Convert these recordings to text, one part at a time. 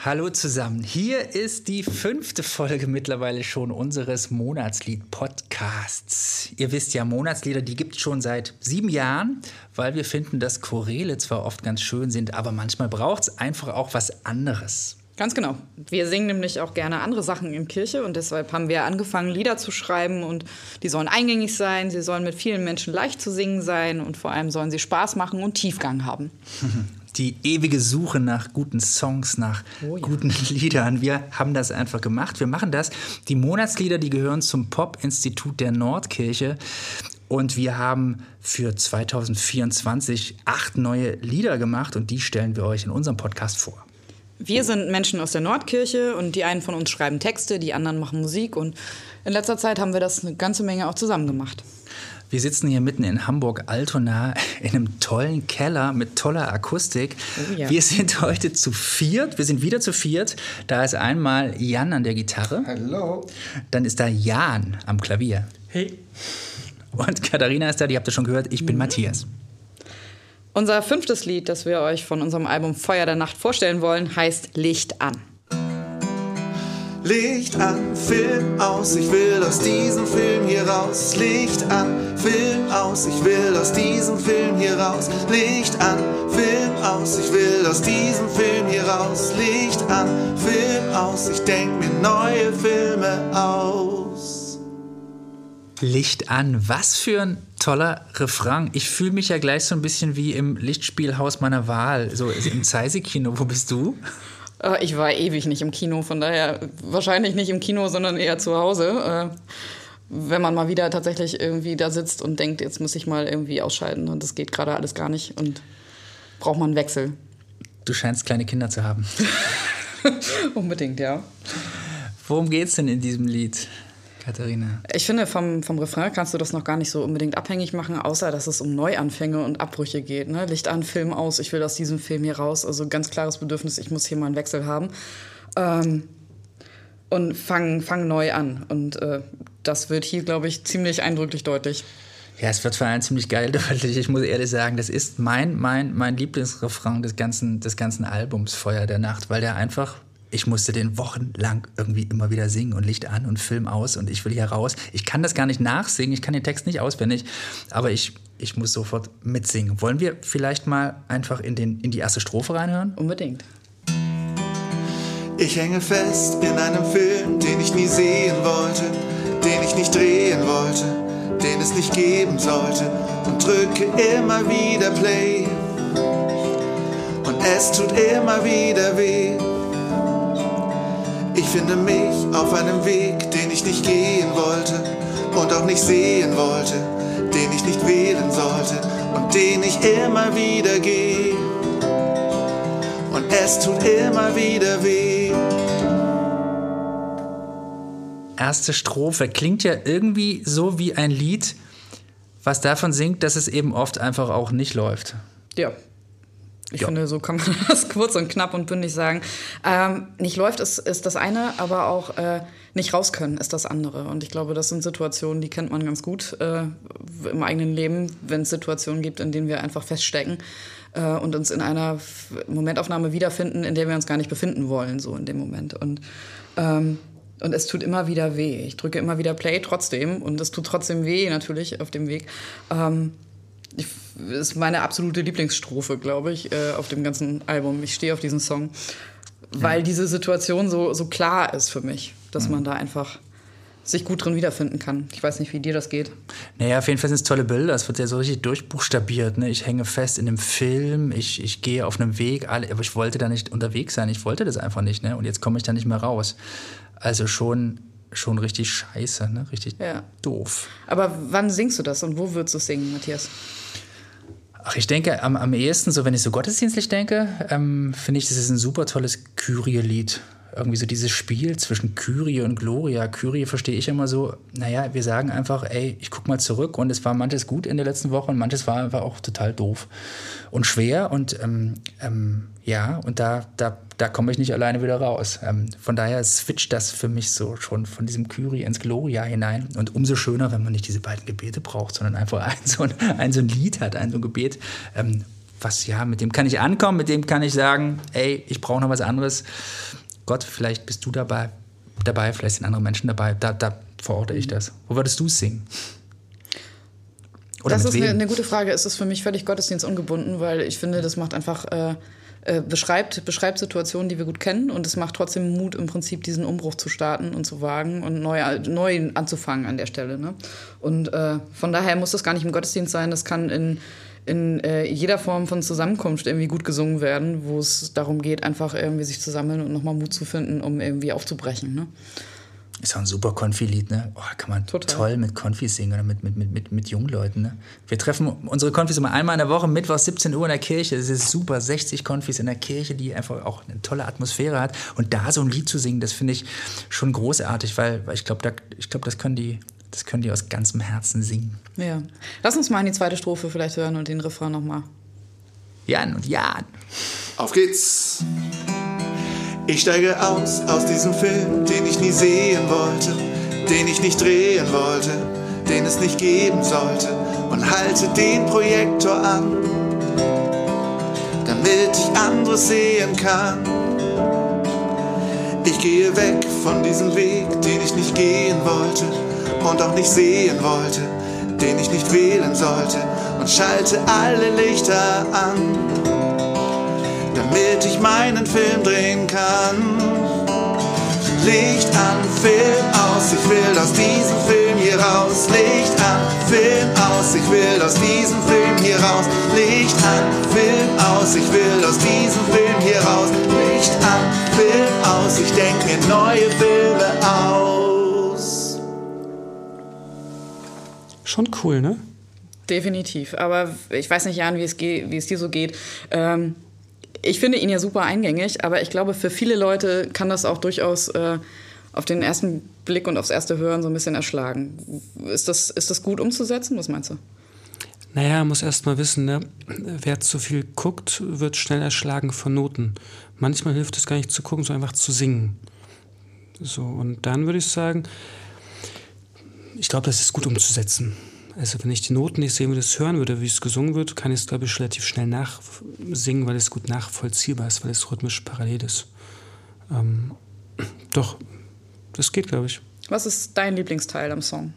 Hallo zusammen. Hier ist die 5. Folge mittlerweile schon unseres Monatslied-Podcasts. Ihr wisst ja, Monatslieder, die gibt es schon seit 7 Jahren, weil wir finden, dass Choräle zwar oft ganz schön sind, aber manchmal braucht es einfach auch was anderes. Ganz genau. Wir singen nämlich auch gerne andere Sachen in Kirche und deshalb haben wir angefangen, Lieder zu schreiben und die sollen eingängig sein, sie sollen mit vielen Menschen leicht zu singen sein und vor allem sollen sie Spaß machen und Tiefgang haben. Die ewige Suche nach guten Songs, nach guten Liedern. Wir haben das einfach gemacht. Wir machen das. Die Monatslieder, die gehören zum Pop-Institut der Nordkirche. Und wir haben für 2024 8 neue Lieder gemacht und die stellen wir euch in unserem Podcast vor. Wir sind Menschen aus der Nordkirche und die einen von uns schreiben Texte, die anderen machen Musik. Und in letzter Zeit haben wir das eine ganze Menge auch zusammen gemacht. Wir sitzen hier mitten in Hamburg-Altona in einem tollen Keller mit toller Akustik. Oh ja. Wir sind heute zu 4. Wir sind wieder zu 4. Da ist einmal Jan an der Gitarre. Hallo. Dann ist da Jan am Klavier. Hey. Und Katharina ist da, die habt ihr schon gehört. Ich bin Matthias. Unser 5. Lied, das wir euch von unserem Album Feuer der Nacht vorstellen wollen, heißt Licht an. Licht an, Film aus, ich will aus diesem Film hier raus. Licht an, Film aus, ich will aus diesem Film hier raus. Licht an, Film aus, ich will aus diesem Film hier raus. Licht an, Film aus, ich denk mir neue Filme aus. Licht an, was für ein toller Refrain. Ich fühle mich ja gleich so ein bisschen wie im Lichtspielhaus meiner Wahl, so im Zeise-Kino. Wo bist du? Ich war ewig nicht im Kino, von daher wahrscheinlich nicht im Kino, sondern eher zu Hause. Wenn man mal wieder tatsächlich irgendwie da sitzt und denkt, jetzt muss ich mal irgendwie ausschalten und das geht gerade alles gar nicht und braucht man einen Wechsel. Du scheinst kleine Kinder zu haben. Unbedingt, ja. Worum geht's denn in diesem Lied, Katharina? Ich finde, vom Refrain kannst du das noch gar nicht so unbedingt abhängig machen, außer dass es um Neuanfänge und Abbrüche geht. Ne? Licht an, Film aus, ich will aus diesem Film hier raus. Also ganz klares Bedürfnis, ich muss hier mal einen Wechsel haben. Und fang neu an. Und das wird hier, glaube ich, ziemlich eindrücklich deutlich. Ja, es wird vor allem ziemlich geil deutlich. Ich muss ehrlich sagen, das ist mein Lieblingsrefrain des ganzen Albums Feuer der Nacht, weil der einfach... Ich musste den wochenlang irgendwie immer wieder singen und Licht an und Film aus und ich will hier raus. Ich kann das gar nicht nachsingen, ich kann den Text nicht auswendig, aber ich muss sofort mitsingen. Wollen wir vielleicht mal einfach in die erste Strophe reinhören? Unbedingt. Ich hänge fest in einem Film, den ich nie sehen wollte, den ich nicht drehen wollte, den es nicht geben sollte und drücke immer wieder Play und es tut immer wieder weh. Ich finde mich auf einem Weg, den ich nicht gehen wollte und auch nicht sehen wollte, den ich nicht wählen sollte und den ich immer wieder gehe. Und es tut immer wieder weh. Erste Strophe klingt ja irgendwie so wie ein Lied, was davon singt, dass es eben oft einfach auch nicht läuft. Ja. Ich finde, so kann man das kurz und knapp und bündig sagen. Nicht läuft ist das eine, aber auch nicht raus können ist das andere. Und ich glaube, das sind Situationen, die kennt man ganz gut im eigenen Leben, wenn es Situationen gibt, in denen wir einfach feststecken und uns in einer Momentaufnahme wiederfinden, in der wir uns gar nicht befinden wollen, so in dem Moment. Und es tut immer wieder weh. Ich drücke immer wieder Play trotzdem und es tut trotzdem weh natürlich auf dem Weg. Ist meine absolute Lieblingsstrophe, glaube ich, auf dem ganzen Album. Ich stehe auf diesen Song, weil diese Situation so klar ist für mich, dass man da einfach sich gut drin wiederfinden kann. Ich weiß nicht, wie dir das geht. Naja, auf jeden Fall sind es tolle Bilder. Es wird ja so richtig durchbuchstabiert. Ne? Ich hänge fest in einem Film, ich gehe auf einem Weg, aber ich wollte da nicht unterwegs sein. Ich wollte das einfach nicht. Ne? Und jetzt komme ich da nicht mehr raus. Also schon richtig scheiße, ne? Richtig doof. Aber wann singst du das und wo würdest du es singen, Matthias? Ach, ich denke am ehesten, so wenn ich so gottesdienstlich denke, finde ich, das ist ein super tolles Kyrie-Lied. Irgendwie so dieses Spiel zwischen Kyrie und Gloria. Kyrie verstehe ich immer so, naja, wir sagen einfach, ey, ich guck mal zurück und es war manches gut in der letzten Woche und manches war einfach auch total doof und schwer und und da komme ich nicht alleine wieder raus. Von daher switcht das für mich so schon von diesem Kyrie ins Gloria hinein und umso schöner, wenn man nicht diese beiden Gebete braucht, sondern einfach ein so ein Lied hat, ein so ein Gebet, mit dem kann ich ankommen, mit dem kann ich sagen, ey, ich brauche noch was anderes. Gott, vielleicht bist du dabei, vielleicht sind andere Menschen dabei. Da verorte ich das. Wo würdest du es singen? Oder das ist eine gute Frage. Es ist für mich völlig gottesdienstungebunden, weil ich finde, das macht einfach beschreibt Situationen, die wir gut kennen, und es macht trotzdem Mut, im Prinzip diesen Umbruch zu starten und zu wagen und neu anzufangen an der Stelle. Ne? Und von daher muss das gar nicht im Gottesdienst sein. Das kann in jeder Form von Zusammenkunft irgendwie gut gesungen werden, wo es darum geht, einfach irgendwie sich zu sammeln und nochmal Mut zu finden, um irgendwie aufzubrechen. Ne? Ist auch ein super Konfi-Lied, ne? Oh, kann man toll mit Konfis singen oder mit jungen Leuten, ne? Wir treffen unsere Konfis immer einmal in der Woche, Mittwoch 17 Uhr in der Kirche. Es ist super, 60 Konfis in der Kirche, die einfach auch eine tolle Atmosphäre hat. Und da so ein Lied zu singen, das finde ich schon großartig, weil ich glaube, das können die aus ganzem Herzen singen. Ja. Lass uns mal in die zweite Strophe vielleicht hören und den Refrain nochmal. Jan und Jan. Auf geht's! Ich steige aus diesem Film, den ich nie sehen wollte, den ich nicht drehen wollte, den es nicht geben sollte, und halte den Projektor an, damit ich anderes sehen kann. Ich gehe weg von diesem Weg, den ich nicht gehen wollte und auch nicht sehen wollte, den ich nicht wählen sollte, und schalte alle Lichter an, damit ich meinen Film drehen kann. Licht an, Film aus, ich will aus diesem Film hier raus. Licht an, Film aus, ich will aus diesem Film hier raus. Licht an, Film aus, ich will aus diesem Film hier raus. Licht an, Film aus, ich denk mir neue Filme aus. Schon cool, ne? Definitiv, aber ich weiß nicht, Jan, wie es dir so geht. Ich finde ihn ja super eingängig, aber ich glaube, für viele Leute kann das auch durchaus auf den ersten Blick und aufs erste Hören so ein bisschen erschlagen. Ist das gut umzusetzen? Was meinst du? Naja, man muss erst mal wissen, ne? Wer zu viel guckt, wird schnell erschlagen von Noten. Manchmal hilft es gar nicht zu gucken, sondern einfach zu singen. So, und dann würde ich sagen, ich glaube, das ist gut umzusetzen. Also wenn ich die Noten nicht sehen würde, es hören würde, wie es gesungen wird, kann ich es, glaube ich, relativ schnell nachsingen, weil es gut nachvollziehbar ist, weil es rhythmisch parallel ist. Doch, das geht, glaube ich. Was ist dein Lieblingsteil am Song?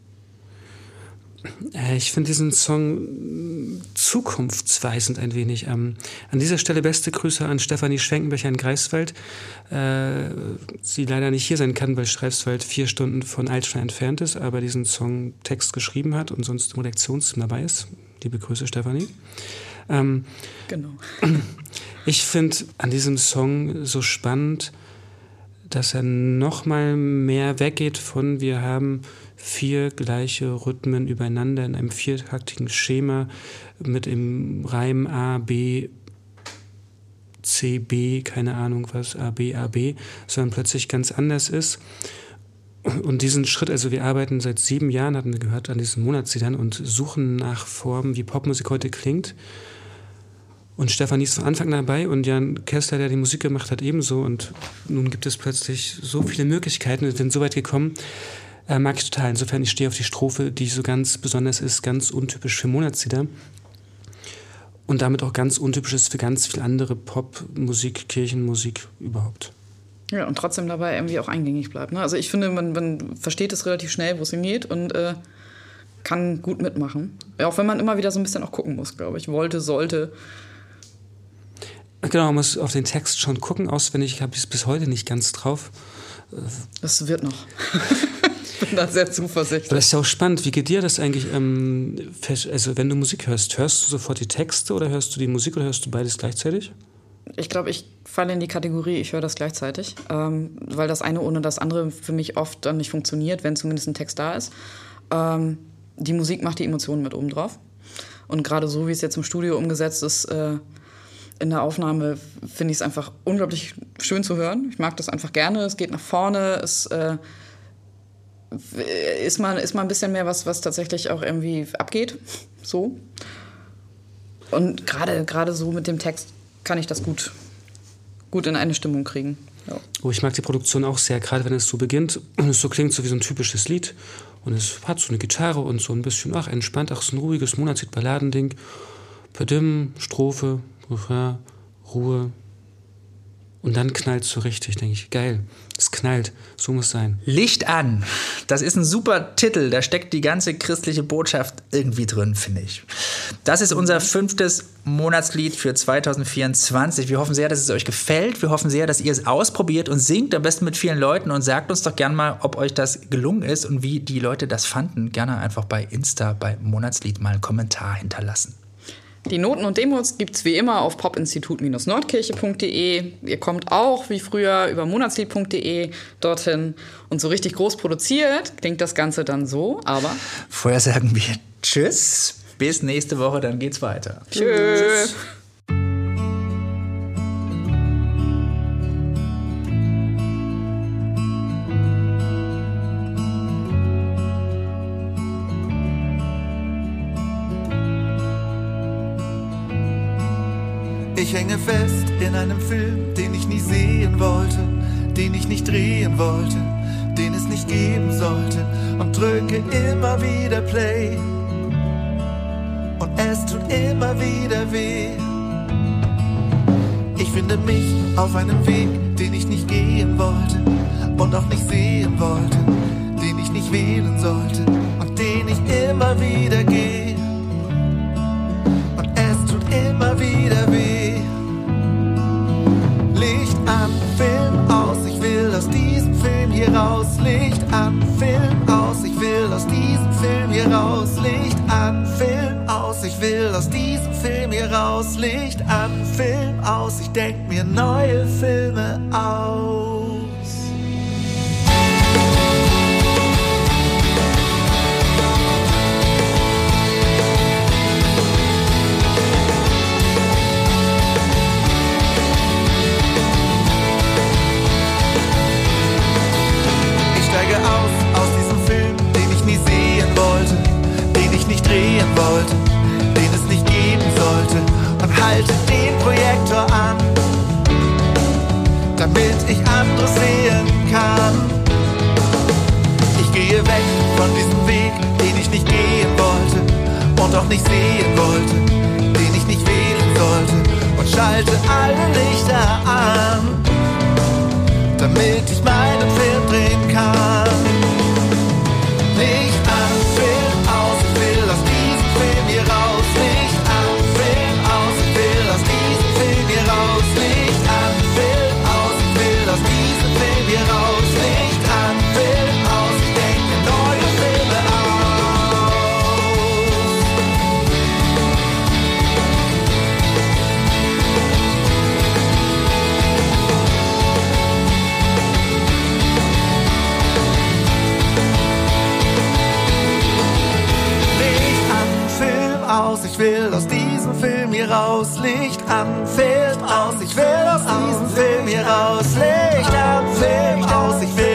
Ich finde diesen Song zukunftsweisend ein wenig. An dieser Stelle beste Grüße an Stefanie Schwenkenbecher in Greifswald. Sie leider nicht hier sein kann, weil Greifswald 4 Stunden von Altstein entfernt ist, aber diesen Songtext geschrieben hat und sonst im Redaktionsteam dabei ist. Liebe Grüße, Stefanie. Genau. Ich finde an diesem Song so spannend, dass er noch mal mehr weggeht von wir haben 4 gleiche Rhythmen übereinander in einem 4-taktigen Schema mit dem Reim A, B, C, B, keine Ahnung was, A, B, sondern plötzlich ganz anders ist. Und diesen Schritt, also wir arbeiten seit 7 Jahren, hatten wir gehört, an diesen Monatsliedern und suchen nach Formen, wie Popmusik heute klingt. Und Stefanie ist von Anfang an dabei und Jan Kessler, der die Musik gemacht hat, ebenso. Und nun gibt es plötzlich so viele Möglichkeiten. Wir sind so weit gekommen, mag ich total. Insofern, ich stehe auf die Strophe, die so ganz besonders ist, ganz untypisch für Monatslieder. Und damit auch ganz untypisch ist für ganz viele andere Popmusik, Kirchenmusik überhaupt. Ja, und trotzdem dabei irgendwie auch eingängig bleibt. Ne? Also ich finde, man versteht es relativ schnell, wo es hingeht und kann gut mitmachen. Ja, auch wenn man immer wieder so ein bisschen auch gucken muss, glaube ich. Sollte. Genau, man muss auf den Text schon gucken. Auswendig habe ich es bis heute nicht ganz drauf. Das wird noch. Ich bin da sehr zuversichtlich. Aber das ist ja auch spannend. Wie geht dir das eigentlich? Also wenn du Musik hörst du sofort die Texte oder hörst du die Musik oder hörst du beides gleichzeitig? Ich glaube, ich falle in die Kategorie, ich höre das gleichzeitig, weil das eine ohne das andere für mich oft dann nicht funktioniert, wenn zumindest ein Text da ist. Die Musik macht die Emotionen mit oben drauf. Und gerade so, wie es jetzt im Studio umgesetzt ist, in der Aufnahme finde ich es einfach unglaublich schön zu hören. Ich mag das einfach gerne, es geht nach vorne, es ist mal ein bisschen mehr was tatsächlich auch irgendwie abgeht. So. Und gerade so mit dem Text kann ich das gut in eine Stimmung kriegen. Ja. Oh, ich mag die Produktion auch sehr, gerade wenn es so beginnt und es so klingt, so wie so ein typisches Lied. Und es hat so eine Gitarre und so ein bisschen, entspannt, so ein ruhiges Monatslied-Balladending. Verdimmen, Strophe, Refrain, Ruhe. Und dann knallt es so richtig, denke ich. Geil, es knallt, so muss es sein. Licht an. Das ist ein super Titel. Da steckt die ganze christliche Botschaft irgendwie drin, finde ich. Das ist unser 5. Monatslied für 2024. Wir hoffen sehr, dass es euch gefällt. Wir hoffen sehr, dass ihr es ausprobiert und singt am besten mit vielen Leuten und sagt uns doch gerne mal, ob euch das gelungen ist und wie die Leute das fanden. Gerne einfach bei Insta, bei Monatslied mal einen Kommentar hinterlassen. Die Noten und Demos gibt's wie immer auf popinstitut-nordkirche.de. Ihr kommt auch wie früher über monatslied.de dorthin. Und so richtig groß produziert klingt das Ganze dann so, aber... Vorher sagen wir Tschüss, bis nächste Woche, dann geht's weiter. Tschüss. Ich hänge fest in einem Film, den ich nie sehen wollte, den ich nicht drehen wollte, den es nicht geben sollte und drücke immer wieder Play und es tut immer wieder weh. Ich finde mich auf einem Weg, den ich nicht gehen wollte und auch nicht sehen wollte, den ich nicht wählen sollte und den ich immer wieder gehe und es tut immer wieder weh. Licht an, Film aus, ich will aus diesem Film hier raus. Licht an, Film aus, ich will aus diesem Film hier raus. Licht an, Film aus, ich will aus diesem Film hier raus. Licht an, Film aus, ich denk mir neue Filme aus. Aus diesem Film, den ich nie sehen wollte, den ich nicht drehen wollte, den es nicht geben sollte und halte den Projektor an, damit ich anderes sehen kann. Ich gehe weg von diesem Weg, den ich nicht gehen wollte und auch nicht sehen wollte, den ich nicht wählen sollte und schalte alle Lichter an, damit ich meinen Film drehen kann. Licht an, Film aus, ich will aus diesem Film hier raus. Licht an, Film aus, ich will aus diesem Film hier raus. Licht an, Film aus, ich will aus diesem Film hier raus. Licht an, Film aus, ich denk mir neue Filme aus, ich will aus diesem Film hier raus. Licht an, Film aus, ich will aus diesem Film hier raus. Licht an, Film aus, ich will